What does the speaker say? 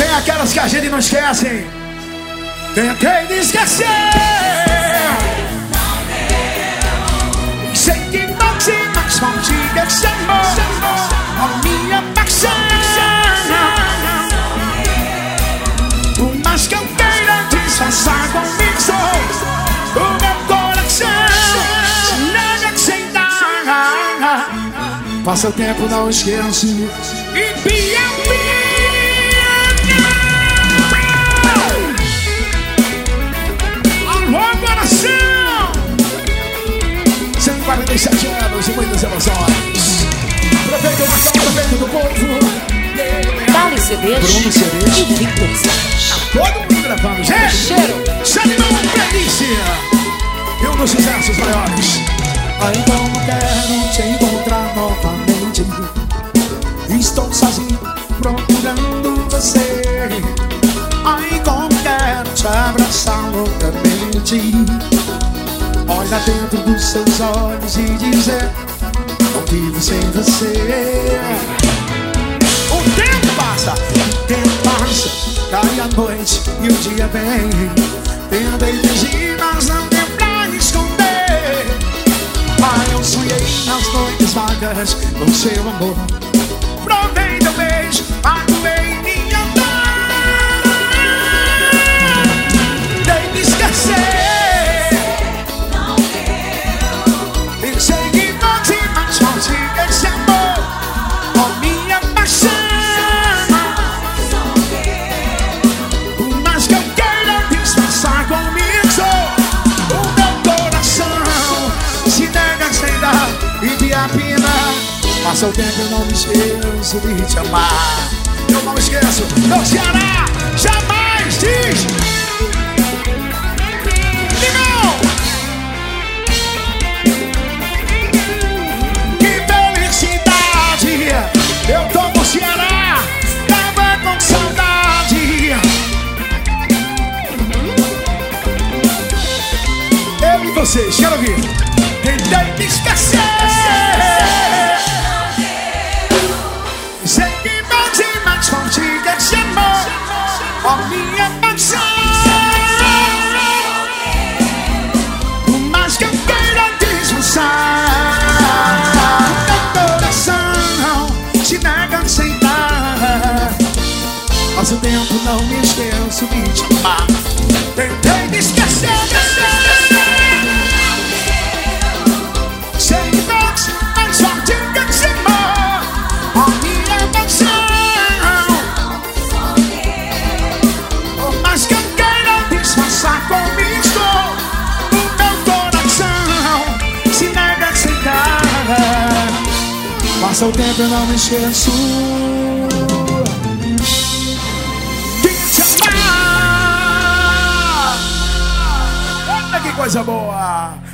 Tem aquelas que a gente não esquece. Tentei esquecer. Sei que não te mais contigo esse amor. A minha paixão. O mais que eu queira disfarçar comigo sou o meu coração. Nada que sem dar. Passa o tempo, não esquece. E pia. Alô, coração! 147 anos e muitas emoções. Prefeito do Marcão, prefeito do povo. Dali CDs Bruno CDs e Victor Santos. Todo mundo gravando, gente. Cheiro. Sanimão, delícia. E um dos sucessos maiores. Ai, como quero te encontrar novamente. Estou sozinho procurando você. Ai, como quero te abraçar loucamente. Olha dentro dos seus olhos e dizer: não vivo sem você. O tempo passa, cai a noite e o dia vem. Tentei fugir, mas não tem pra esconder. Ai, eu sonhei nas noites vagas com seu amor. Provei teu beijo, magoei minha dor. Tentei esquecer. Não deu. Pensei que não te mais contigo esse amor. Oh, minha paixão. O mais que eu queira disfarçar comigo sou o meu coração. Se nega sem dar e te apina. Passa o tempo, eu não me esqueço de te amar. Eu não esqueço, meu Ceará, jamais diz. Ligão! Que felicidade! Eu tô no Ceará, tava com saudade. Eu e vocês, quero ouvir. Tentei me esquecer. Sei que não te mais contigo esse amor. Oh, minha paixão. O mais que eu queira disfarçar. Meu coração se nega a aceitar. Passa o tempo, não me esqueço de te amar. Tentei me esquecer. Sei que não te mais contigo esse amor. Oh, minha paixão. O mais que eu queira disfarçar comigo sou o meu coração. Se nega a aceitar. Passa o tempo, eu não me esqueço de te amar. Olha que coisa boa.